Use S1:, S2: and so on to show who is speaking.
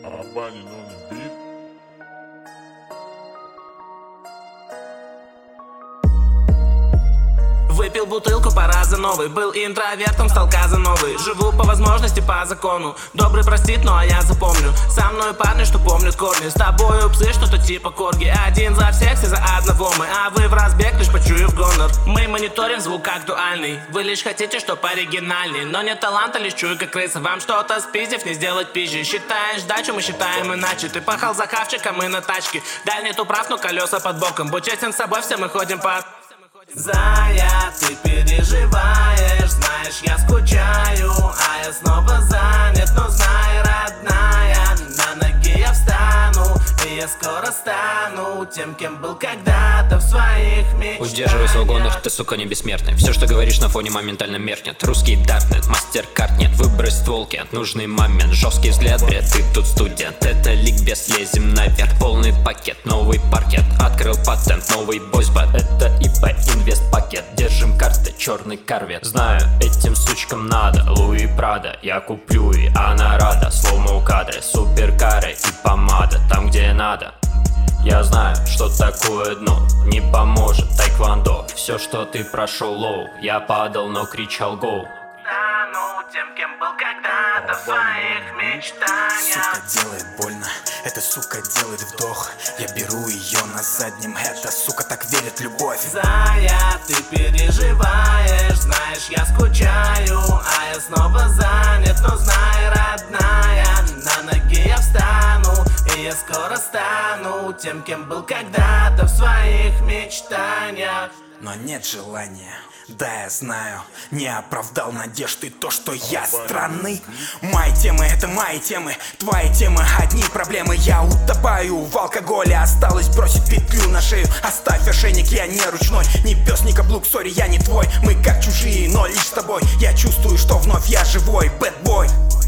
S1: Abandoning on the beat.
S2: Выпил бутылку по разу новый. Был интровертом, стал казановый. Живу по возможности, по закону. Добрый простит, ну а я запомню. Со мной парни, что помнят корни. С тобою псы, что-то типа корги. Один за всех, все за одного мы. А вы в разбег, лишь почуяв гонор. Мы мониторим звук актуальный. Вы лишь хотите, чтоб оригинальный. Но нет таланта, лишь чую, как крыса. Вам что-то спиздив, не сделать пизжи. Считаешь дачу, мы считаем иначе. Ты пахал за хавчиком, мы на тачке. Даль нету прав, но колеса под боком. Будь честен с собой, все мы ходим по... Зая, ты переживаешь, знаешь, я скучаю, а я снова занят, но знай, родная, на ноги я встану, и я скоро стану тем, кем был когда-то в своих мечтаниях.
S3: Удерживайся в гонах, ты, сука, не бессмертный. Все, что говоришь на фоне, моментально меркнет. Русский даркнет, мастер-карт нет. Выбрось стволки, нужный момент. Жесткий взгляд, бред, ты тут студент. Это ликбез, лезем наверх. Полный пакет, новый паркет. Открыл патент, новый бойсбат. Это ИП, инвест-пакет. Держим карты, черный корвет. Знаю, этим сучкам надо Луи Прада, я куплю, и она рада. Слоумо кадры, суперкары и помада. Там, где надо. Я знаю, что такое дно, не поможет тайквондо. Все, что ты прошел, лоу, я падал, но кричал гоу.
S2: Стану тем, кем был когда-то в своих мечтаниях.
S4: Сука делает больно, эта сука делает вдох. Я беру ее на заднем, эта сука так верит в любовь.
S2: Зая, ты переживаешь, знаешь, я скучаю, а я снова занят, но знай, родная, на ноги я встану, и я скоро стану тем, кем был когда-то в своих мечтаниях.
S4: Но нет желания, да я знаю, не оправдал надежды то, что я странный. Мои темы, это мои темы, твои темы, одни проблемы. Я утопаю в алкоголе, осталось бросить петлю на шею. Оставь ошейник, я не ручной, ни пес, ни каблук, сори, я не твой. Мы как чужие, но лишь с тобой. Я чувствую, что вновь я живой, бэтбой.